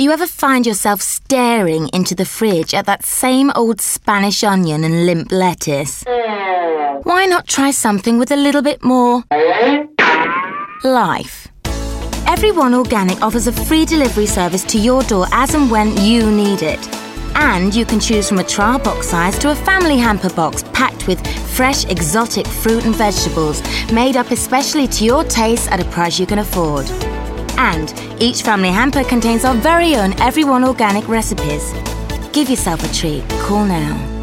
Do you ever find yourself staring into the fridge at that same old Spanish onion and limp lettuce? Why not try something with a little bit more life? Everyone Organic offers a free delivery service to your door as and when you need it. And you can choose from a trial box size to a family hamper box packed with fresh, exotic fruit and vegetables made up especially to your taste at a price you can afford. And each family hamper contains our very own Everyone Organic recipes. Give yourself a treat. Call now.